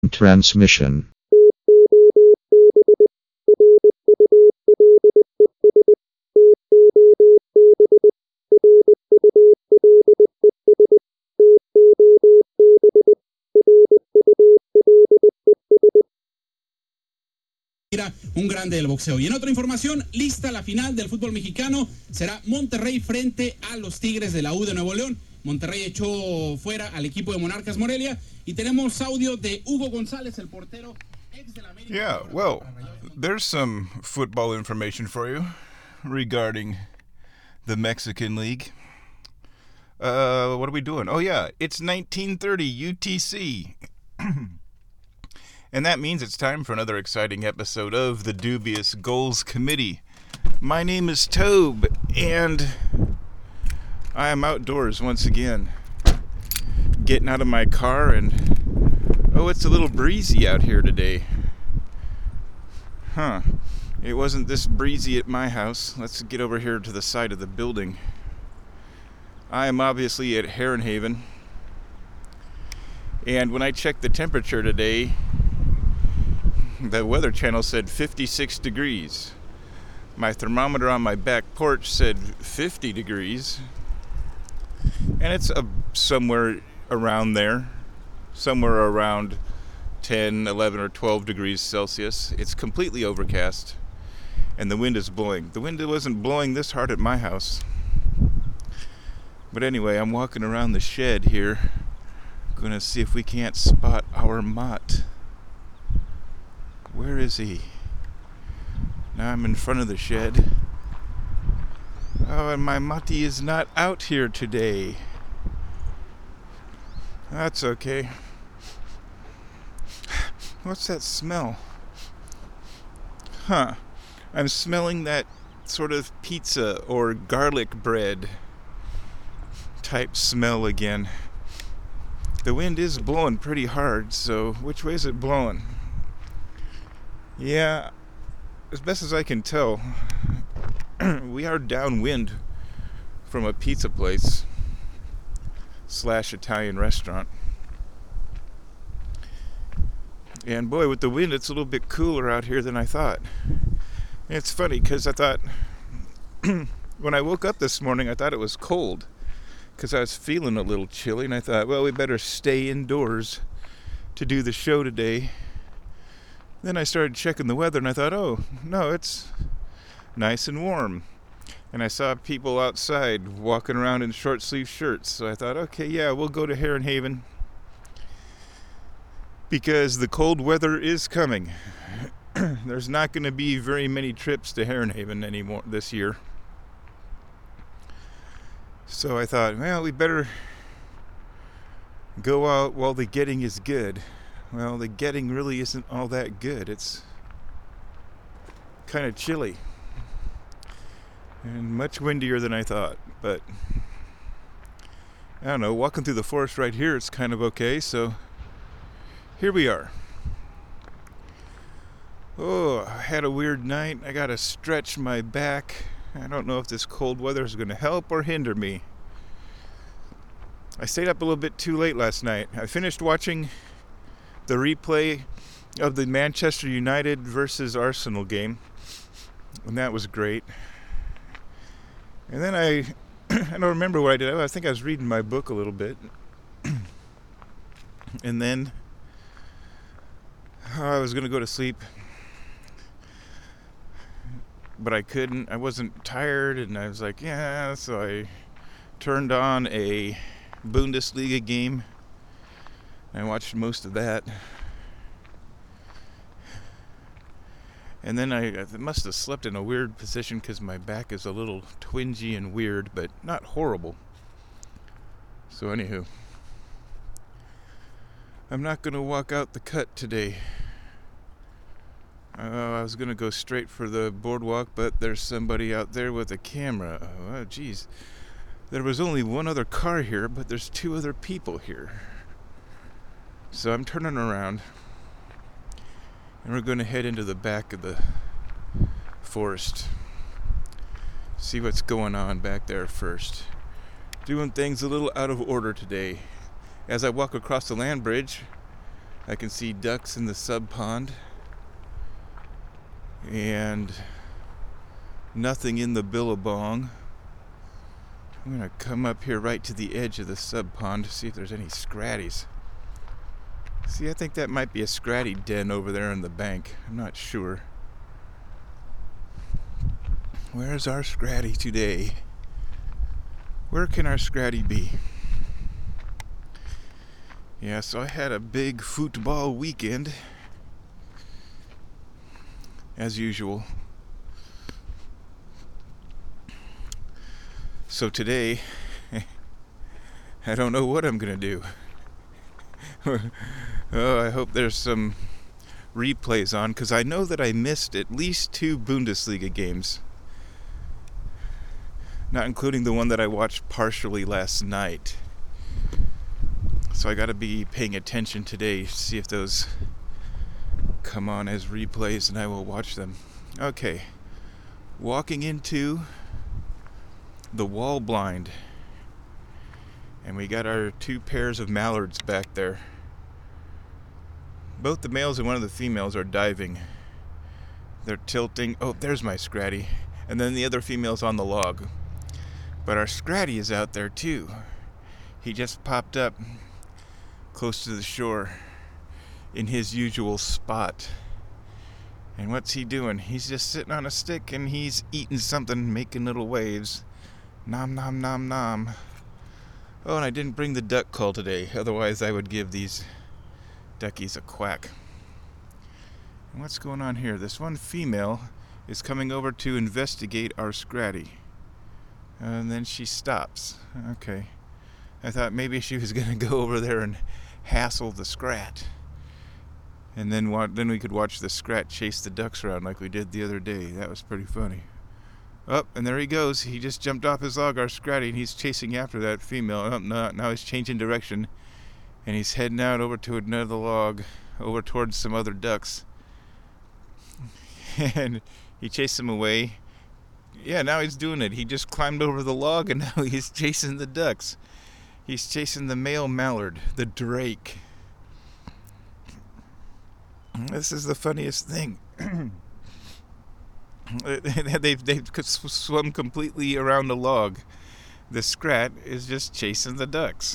Transmission. Un grande del boxeo. Y en otra información, lista la final del fútbol mexicano, será Monterrey frente a los Tigres de la U de Nuevo León. Monterrey echó fuera al equipo de Monarcas Morelia y tenemos audio de Hugo González, el portero ex del América. Yeah, well, there's some football information for you regarding the Mexican League. What are we doing? Oh yeah, it's 1930 UTC. And that means it's time for another exciting episode of the Dubious Goals Committee. My name is Tobe, and I am outdoors once again, getting out of my car, and it's a little breezy out here today. It wasn't this breezy at my house. Let's get over here to the side of the building. I am obviously at Heron Haven, and when I checked the temperature today, the Weather Channel said 56 degrees. My thermometer on my back porch said 50 degrees. And it's somewhere around there. Somewhere around 10, 11, or 12 degrees Celsius. It's completely overcast. And the wind is blowing. The wind wasn't blowing this hard at my house. But anyway, I'm walking around the shed here. Going to see if we can't spot our Mott. Where is he? Now I'm in front of the shed. Oh, and my Matti is not out here today. That's okay. What's that smell? I'm smelling that sort of pizza or garlic bread type smell again. The wind is blowing pretty hard, so which way is it blowing? Yeah, as best as I can tell, we are downwind from a pizza place / Italian restaurant. And boy, with the wind, it's a little bit cooler out here than I thought. And it's funny because I thought, when I woke up this morning, I thought it was cold because I was feeling a little chilly, and I thought, well, we better stay indoors to do the show today. Then I started checking the weather, and I thought, oh, no, it's nice and warm. And I saw people outside walking around in short-sleeve shirts. So I thought, okay, yeah, we'll go to Heron Haven because the cold weather is coming. There's not going to be very many trips to Heron Haven anymore this year. So I thought, well, we better go out while the getting is good. Well, the getting really isn't all that good. It's kind of chilly and much windier than I thought. But I don't know, walking through the forest right here, it's kind of okay. So here we are. Oh, I had a weird night. I got to stretch my back. I don't know if this cold weather is going to help or hinder me. I stayed up a little bit too late last night. I finished watching the replay of the Manchester United versus Arsenal game, and that was great. And then I don't remember what I did. I think I was reading my book a little bit, and then I was going to go to sleep, but I couldn't. I wasn't tired, and I was like, yeah, so I turned on a Bundesliga game. I watched most of that. And then I must have slept in a weird position because my back is a little twingy and weird, but not horrible. So anywho, I'm not going to walk out the cut today. I was going to go straight for the boardwalk, but there's somebody out there with a camera. Oh, geez. There was only one other car here, but there's two other people here. So I'm turning around, and we're going to head into the back of the forest. See what's going on back there first. Doing things a little out of order today. As I walk across the land bridge, I can see ducks in the sub pond and nothing in the billabong. I'm going to come up here right to the edge of the sub pond to see if there's any scratties. See, I think that might be a scratty den over there in the bank. I'm not sure. Where's our scratty today? Where can our scratty be? Yeah, so I had a big football weekend, as usual. So today, I don't know what I'm gonna do. Oh, I hope there's some replays on, because I know that I missed at least 2 Bundesliga games, not including the one that I watched partially last night. So I gotta be paying attention today to see if those come on as replays, and I will watch them. Okay, walking into the wall blind, and we got our 2 pairs of mallards back there. Both the males and one of the females are diving. They're tilting. Oh, there's my scratty. And then the other female's on the log. But our scratty is out there too. He just popped up close to the shore in his usual spot. And what's he doing? He's just sitting on a stick and he's eating something, making little waves. Nom nom nom nom. Oh, and I didn't bring the duck call today. Otherwise I would give these duckies a quack. And what's going on here? This one female is coming over to investigate our scratty. And then she stops. Okay. I thought maybe she was going to go over there and hassle the scrat. And then we could watch the scrat chase the ducks around like we did the other day. That was pretty funny. Oh, and there he goes. He just jumped off his log, our scratty, and he's chasing after that female. Oh, no, now he's changing direction. And he's heading out over to another log, over towards some other ducks. And he chased them away. Yeah, now he's doing it. He just climbed over the log, and now he's chasing the ducks. He's chasing the male mallard, the drake. This is the funniest thing. They've swum completely around the log. The scrat is just chasing the ducks.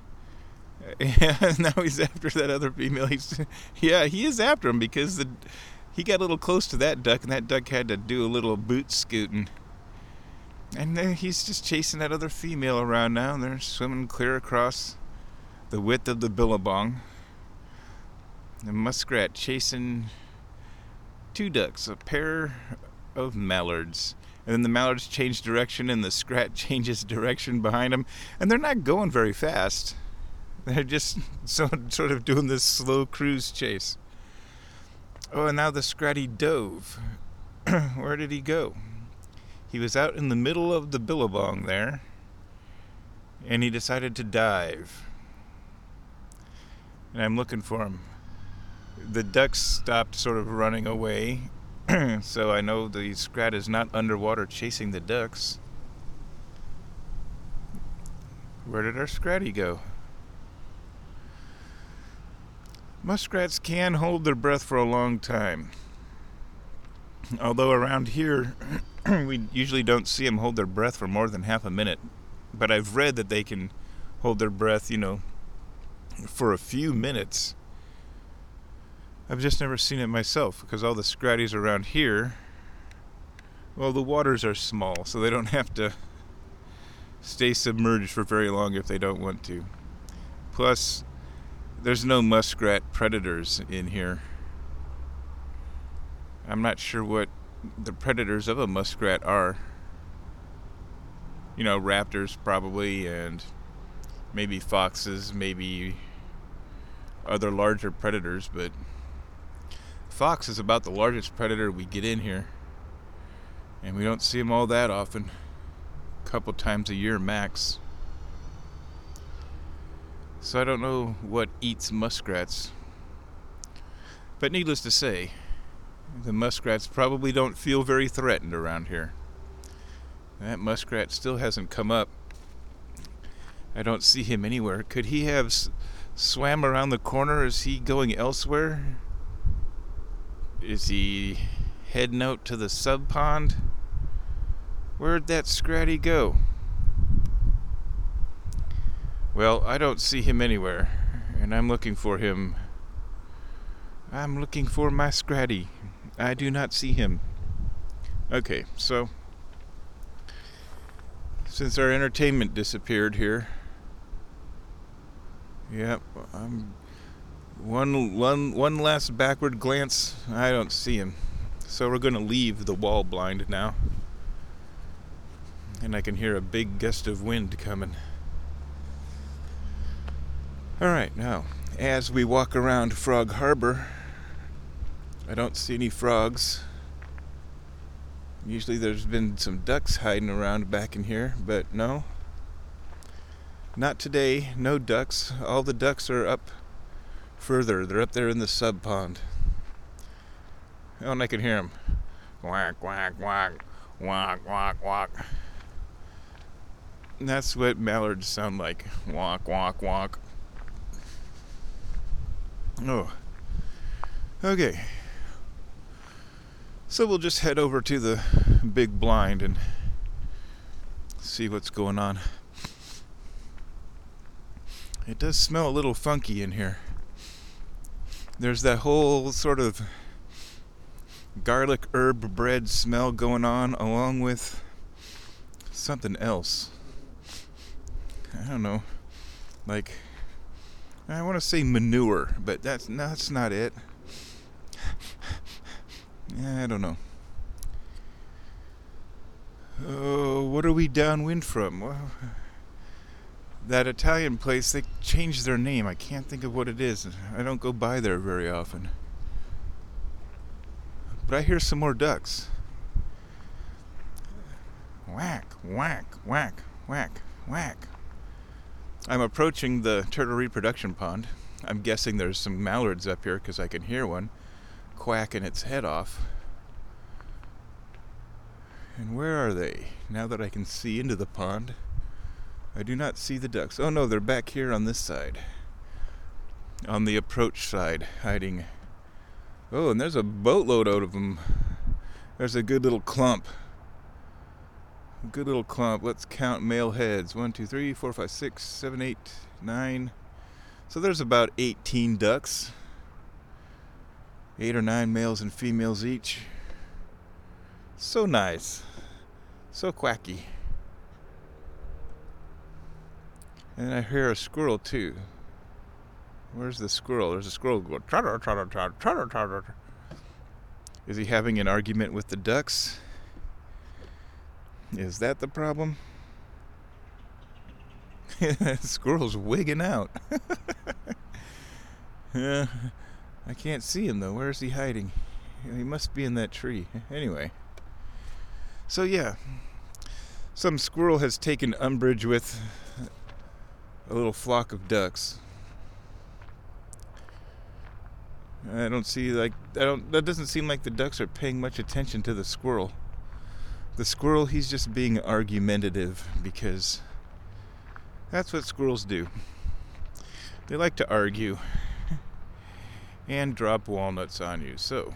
And now he's after that other female. He is after him because he got a little close to that duck, and that duck had to do a little boot scooting. And he's just chasing that other female around now, and they're swimming clear across the width of the billabong. The muskrat chasing 2 ducks, a pair of mallards. And then the mallards change direction, and the scrat changes direction behind them. And they're not going very fast. They're just sort of doing this slow cruise chase. Oh, and now the scratty dove. Where did he go? He was out in the middle of the billabong there, and he decided to dive. And I'm looking for him. The ducks stopped sort of running away, so I know the scrat is not underwater chasing the ducks. Where did our scratty go? Muskrats can hold their breath for a long time. Although around here, we usually don't see them hold their breath for more than half a minute. But I've read that they can hold their breath, for a few minutes. I've just never seen it myself, because all the scratties around here, well, the waters are small, so they don't have to stay submerged for very long if they don't want to. Plus, there's no muskrat predators in here. I'm not sure what the predators of a muskrat are. Raptors probably, and maybe foxes, maybe other larger predators, but fox is about the largest predator we get in here. And we don't see them all that often. A couple times a year max. So I don't know what eats muskrats. But needless to say, the muskrats probably don't feel very threatened around here. That muskrat still hasn't come up. I don't see him anywhere. Could he have swam around the corner. Is he going elsewhere? Is he heading out to the sub pond? Where'd that Scratty go? Well, I don't see him anywhere, and I'm looking for him. I'm looking for my Scratty. I do not see him. Okay, so since our entertainment disappeared here, yep, one last backward glance. I don't see him, so we're going to leave the wall blind now, and I can hear a big gust of wind coming. All right, now as we walk around Frog Harbor, I don't see any frogs. Usually there's been some ducks hiding around back in here, but no. Not today, no ducks. All the ducks are up further. They're up there in the sub pond. Oh, and I can hear them. Quack, quack, quack, quack, quack, quack. And that's what mallards sound like. Walk, walk, walk. Oh. Okay. So we'll just head over to the big blind and see what's going on. It does smell a little funky in here. There's that whole sort of garlic herb bread smell going on, along with something else. I don't know. Like, I want to say manure, but that's not it. I don't know. Oh, what are we downwind from? Well, that Italian place, they changed their name. I can't think of what it is. I don't go by there very often. But I hear some more ducks. Whack, whack, whack, whack, whack. I'm approaching the turtle reproduction pond. I'm guessing there's some mallards up here because I can hear one quacking its head off. And where are they? Now that I can see into the pond, I do not see the ducks. Oh no, they're back here on this side. On the approach side, hiding. Oh, and there's a boatload out of them. There's a good little clump. A good little clump. Let's count male heads. 1, 2, 3, 4, 5, 6, 7, 8, 9. So there's about 18 ducks. 8 or 9 males and females each. So nice. So quacky. And I hear a squirrel too. Where's the squirrel? There's a squirrel going trotter, trotter, trotter, trotter, trotter. Is he having an argument with the ducks? Is that the problem? The squirrel's wigging out. I can't see him though. Where is he hiding? He must be in that tree. Anyway. So yeah, some squirrel has taken umbrage with a little flock of ducks. That doesn't seem like the ducks are paying much attention to the squirrel. The squirrel, he's just being argumentative because that's what squirrels do. They like to argue and drop walnuts on you. So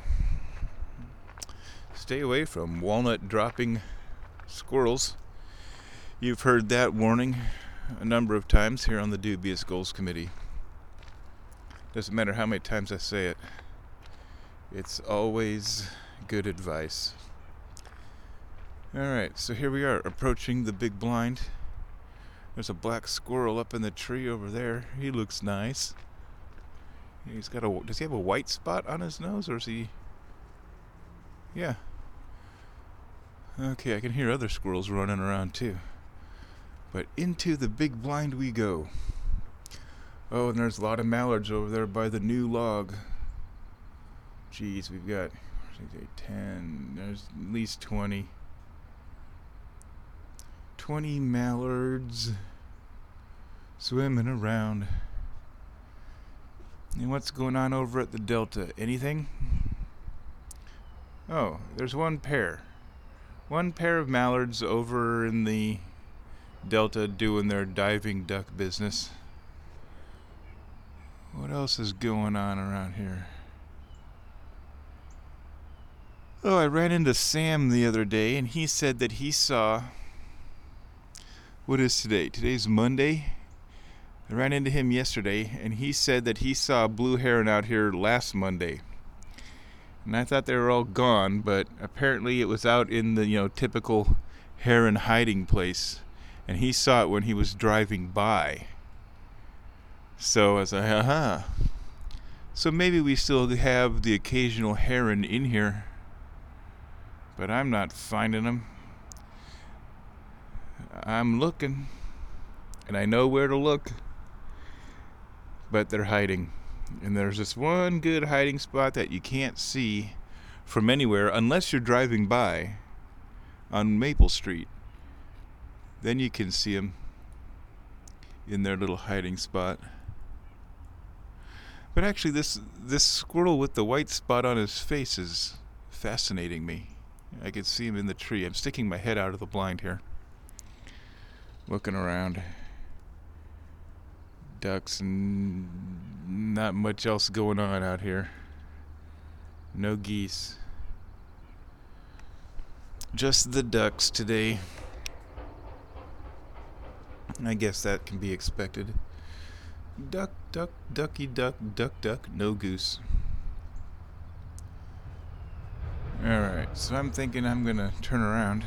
stay away from walnut dropping squirrels. You've heard that warning a number of times here on the Dubious Goals Committee. Doesn't matter how many times I say it. It's always good advice. Alright, so here we are approaching the big blind. There's a black squirrel up in the tree over there. He looks nice. Does he have a white spot on his nose, or is he? Yeah. Okay, I can hear other squirrels running around too. But into the big blind we go. Oh, and there's a lot of mallards over there by the new log. Geez, we've got 10, there's at least 20. 20 mallards swimming around. And what's going on over at the Delta? Anything? Oh, there's one pair. One pair of mallards over in the Delta doing their diving duck business. What else is going on around here? Oh, I ran into Sam the other day, and he said that he saw... What is today? Today's Monday? I ran into him yesterday, and he said that he saw a blue heron out here last Monday. And I thought they were all gone, but apparently it was out in the, typical heron hiding place. And he saw it when he was driving by. So I was like, aha. So maybe we still have the occasional heron in here. But I'm not finding them. I'm looking. And I know where to look. But they're hiding. And there's this one good hiding spot that you can't see from anywhere unless you're driving by on Maple Street. Then you can see them in their little hiding spot. But actually this squirrel with the white spot on his face is fascinating me. I can see him in the tree. I'm sticking my head out of the blind here, looking around. Ducks and not much else going on out here. No geese. Just the ducks today. I guess that can be expected. Duck, duck, ducky, duck, duck, duck, no goose. Alright, so I'm thinking I'm gonna turn around.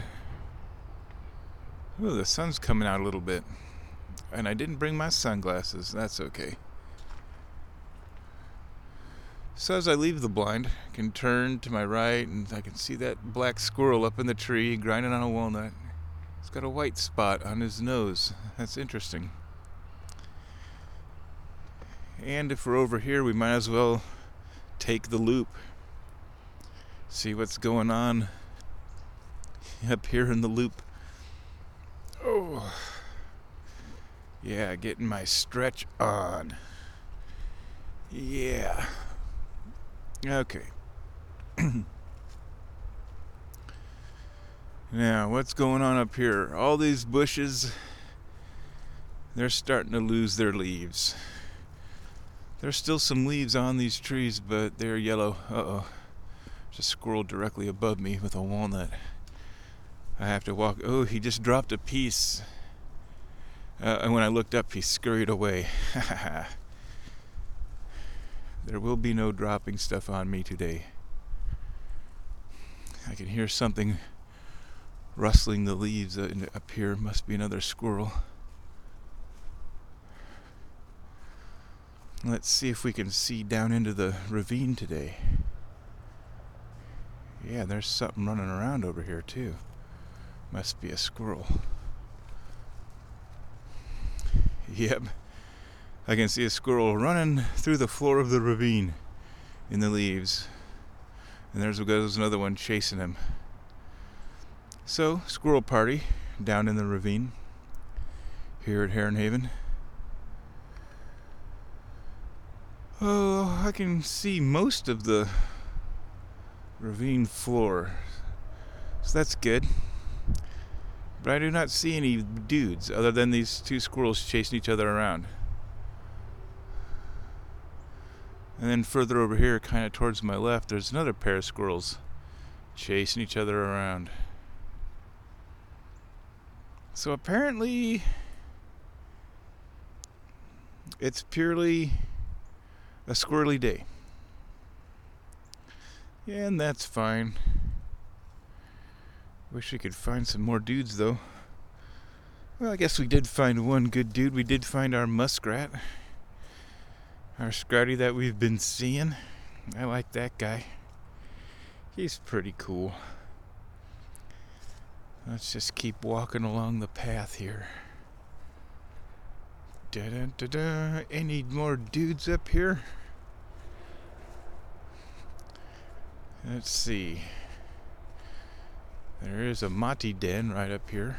Oh, the sun's coming out a little bit. And I didn't bring my sunglasses. That's okay. So as I leave the blind, I can turn to my right and I can see that black squirrel up in the tree grinding on a walnut. He's got a white spot on his nose. That's interesting. And if we're over here, we might as well take the loop. See what's going on up here in the loop. Oh, yeah, getting my stretch on. Yeah. Okay. Now, what's going on up here? All these bushes, they're starting to lose their leaves. There's still some leaves on these trees, but they're yellow. Uh-oh. There's a squirrel directly above me with a walnut. I have to walk. Oh, he just dropped a piece. And when I looked up, he scurried away. There will be no dropping stuff on me today. I can hear something rustling the leaves up here. Must be another squirrel. Let's see if we can see down into the ravine today. Yeah, there's something running around over here too. Must be a squirrel. Yep. I can see a squirrel running through the floor of the ravine in the leaves. And there goes another one chasing him. So, squirrel party down in the ravine here at Heron Haven. Oh, I can see most of the ravine floor. So that's good. But I do not see any dudes other than these two squirrels chasing each other around. And then further over here, kind of towards my left, there's another pair of squirrels chasing each other around. So apparently, it's purely a squirrely day. Yeah, and that's fine. Wish we could find some more dudes, though. Well, I guess we did find one good dude. We did find our muskrat. Our Scrouty that we've been seeing. I like that guy. He's pretty cool. Let's just keep walking along the path here. Da-da-da-da. Any more dudes up here? Let's see. There is a mati den right up here.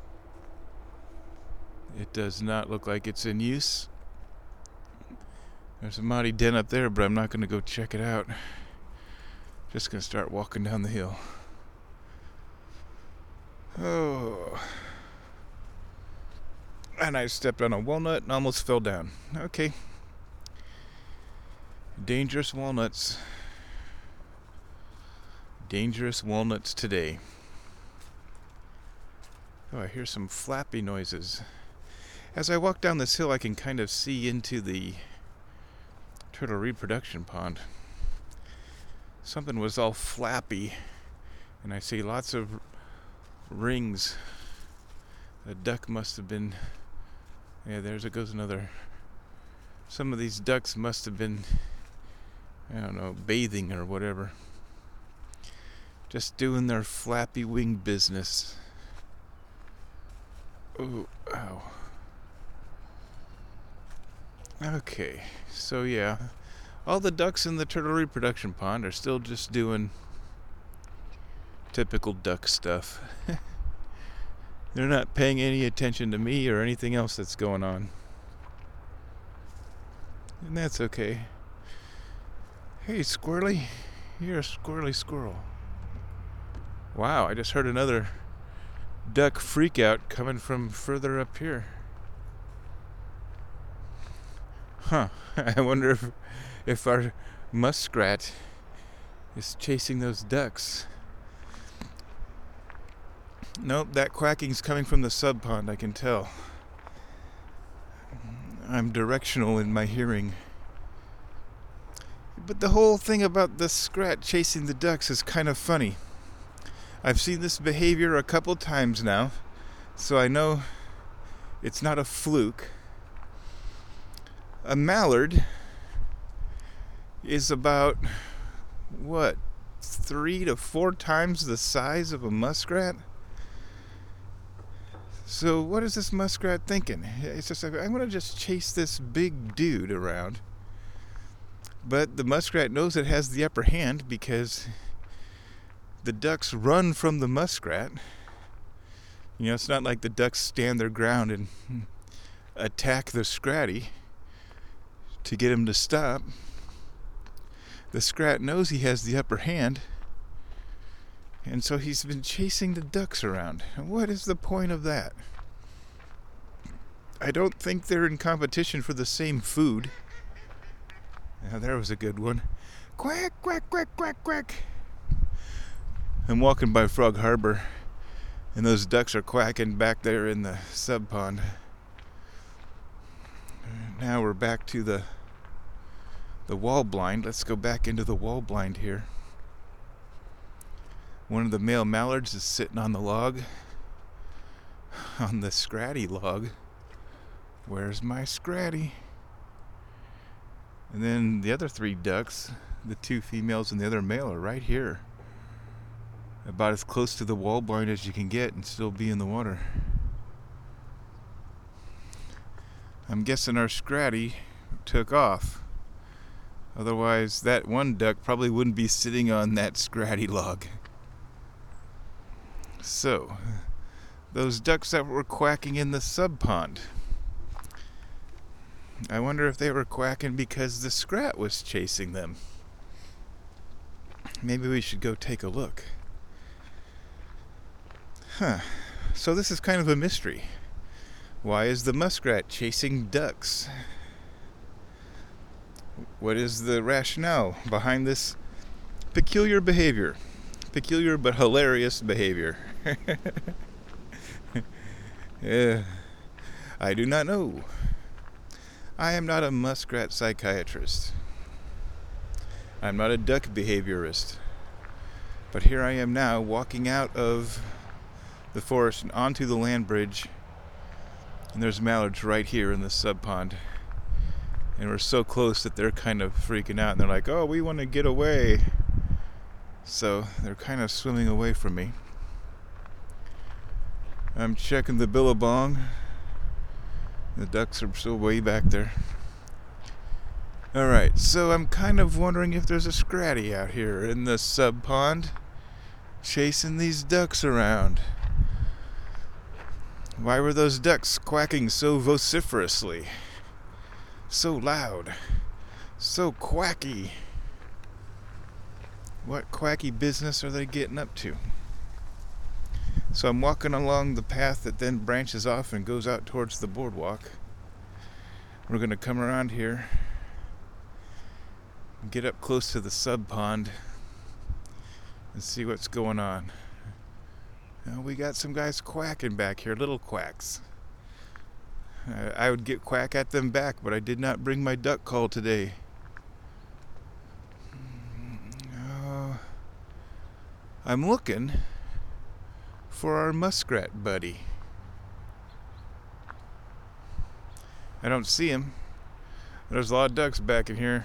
It does not look like it's in use. There's a mati den up there, but I'm not going to go check it out. Just going to start walking down the hill. Oh. And I stepped on a walnut and almost fell down. Okay. Dangerous walnuts. Dangerous walnuts today. Oh, I hear some flappy noises. As I walk down this hill, I can kind of see into the turtle reproduction pond. Something was all flappy, and I see lots of rings. The duck must have been... Yeah, goes another. Some of these ducks must have been, I don't know, bathing or whatever. Just doing their flappy wing business. Oh, ow. Okay, so yeah, all the ducks in the turtle reproduction pond are still just doing typical duck stuff. They're not paying any attention to me or anything else that's going on. And that's okay. Hey, Squirrely, you're a squirrely squirrel. Wow, I just heard another duck freak out coming from further up here. Huh, I wonder if our muskrat is chasing those ducks. Nope, that quacking's coming from the sub pond, I can tell. I'm directional in my hearing. But the whole thing about the skrat chasing the ducks is kind of funny. I've seen this behavior a couple times now, so I know it's not a fluke. A mallard is about, 3 to 4 times the size of a muskrat? So what is this muskrat thinking? It's just like, I'm going to just chase this big dude around. But the muskrat knows it has the upper hand because the ducks run from the muskrat. You know, it's not like the ducks stand their ground and attack the scratty to get him to stop. The skrat knows he has the upper hand, and so he's been chasing the ducks around. What is the point of that? I don't think they're in competition for the same food. Now, there was a good one. Quack, quack, quack, quack, quack. I'm walking by Frog Harbor, and those ducks are quacking back there in the sub pond. Now we're back to the wall blind. Let's go back into the wall blind here. One of the male mallards is sitting on the log, on the scratty log. Where's my scratty? And then the other 3 ducks, the 2 females and the other male, are right here. About as close to the wall blind as you can get and still be in the water. I'm guessing our scratty took off. Otherwise, that one duck probably wouldn't be sitting on that scratty log. So, those ducks that were quacking in the sub pond, I wonder if they were quacking because the skrat was chasing them. Maybe we should go take a look. So this is kind of a mystery. Why is the muskrat chasing ducks? What is the rationale behind this peculiar behavior? Peculiar but hilarious behavior. I do not know. I am not a muskrat psychiatrist. I'm not a duck behaviorist. But here I am now, walking out of the forest and onto the land bridge, and there's mallards right here in the sub pond. And we're so close that they're kind of freaking out, and they're like, oh, we want to get away. So they're kind of swimming away from me. I'm checking the billabong. The ducks are still way back there. Alright, so I'm kind of wondering if there's a scratty out here in the sub pond chasing these ducks around. Why were those ducks quacking so vociferously? So loud? So quacky? What quacky business are they getting up to? So I'm walking along the path that then branches off and goes out towards the boardwalk. We're going to come around here. get up close to the sub pond and see what's going on. We got some guys quacking back here, little quacks. I would get quack at them back, but I did not bring my duck call today. I'm looking for our muskrat buddy. I don't see him. There's a lot of ducks back in here.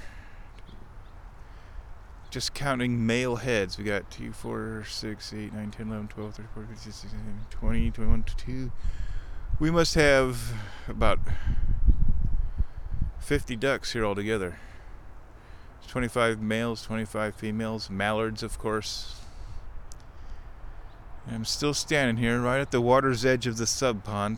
Just counting male heads. We got 2, 4, 6, 8, 9, 10, 11, 12, 13, 14, 15, 16, 17, 20, 21, 22. We must have about 50 ducks here altogether. 25 males, 25 females, mallards, of course. And I'm still standing here right at the water's edge of the sub pond,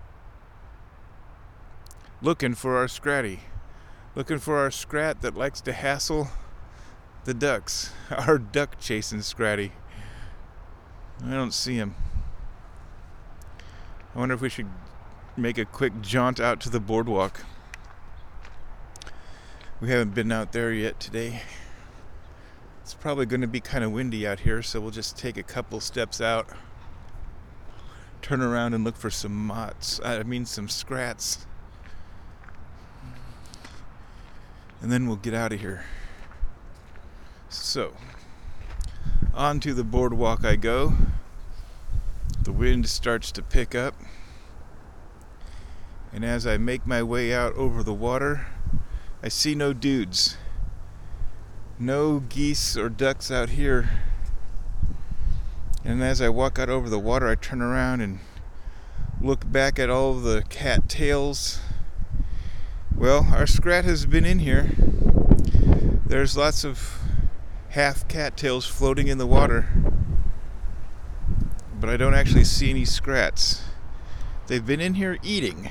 looking for our scratty. Looking for our scrat that likes to hassle the ducks. Our duck chasing scratty. I don't see him. I wonder if we should make a quick jaunt out to the boardwalk. We haven't been out there yet today. It's probably going to be kind of windy out here, so we'll just take a couple steps out, turn around and look for some some scrats. And then we'll get out of here. So, onto the boardwalk I go. The wind starts to pick up. And as I make my way out over the water, I see no dudes. No geese or ducks out here. And as I walk out over the water, I turn around and look back at all the cattails. Well, our scrat has been in here. There's lots of half cattails floating in the water, but I don't actually see any scrats. They've been in here eating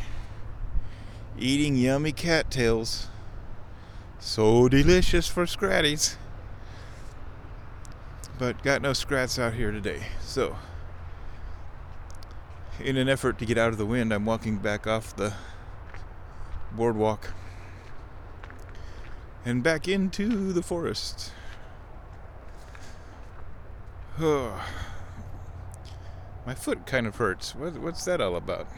yummy cattails. So delicious for scratties. But got no scrats out here today. So, in an effort to get out of the wind, I'm walking back off the boardwalk and back into the forest. Oh, my foot kind of hurts. What's that all about?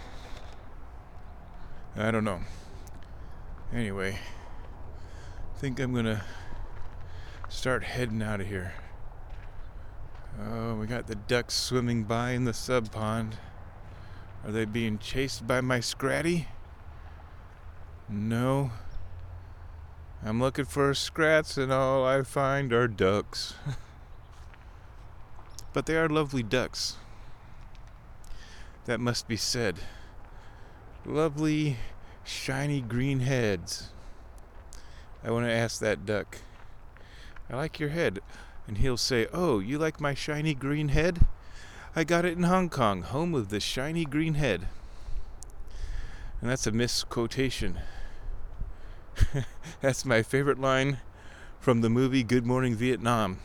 I don't know. Anyway, I think I'm gonna start heading out of here. Oh, we got the ducks swimming by in the sub pond. Are they being chased by my scratty? No. I'm looking for scrats and all I find are ducks. But they are lovely ducks. That must be said. Lovely, shiny green heads. I want to ask that duck, I like your head. And he'll say, oh, you like my shiny green head? I got it in Hong Kong, home of the shiny green head. And that's a misquotation. That's my favorite line from the movie Good Morning Vietnam.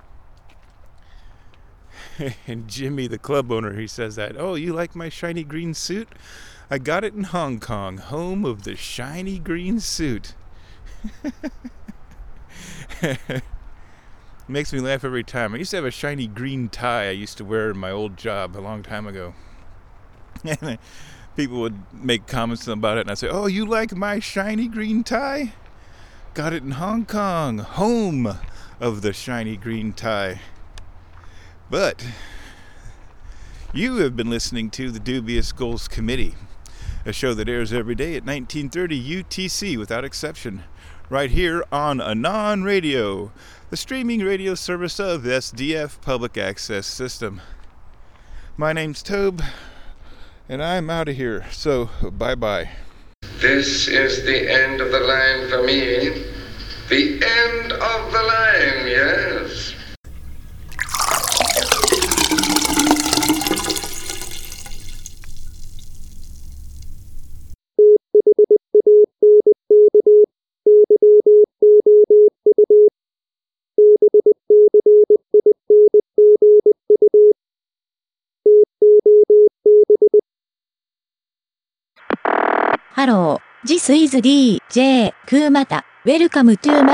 And Jimmy, the club owner, he says that, oh, you like my shiny green suit? I got it in Hong Kong, home of the shiny green suit. Makes me laugh every time. I used to have a shiny green tie I used to wear in my old job a long time ago. And people would make comments about it, and I'd say, oh, you like my shiny green tie? Got it in Hong Kong, home of the shiny green tie. But you have been listening to the Dubious Goals Committee, a show that airs every day at 1930 UTC without exception, right here on Anon Radio, the streaming radio service of SDF Public Access System. My name's Tobe, and I'm out of here, so bye-bye. This is the end of the line for me. The end of the line, yes. Hello, this is DJ Kumata. Welcome to my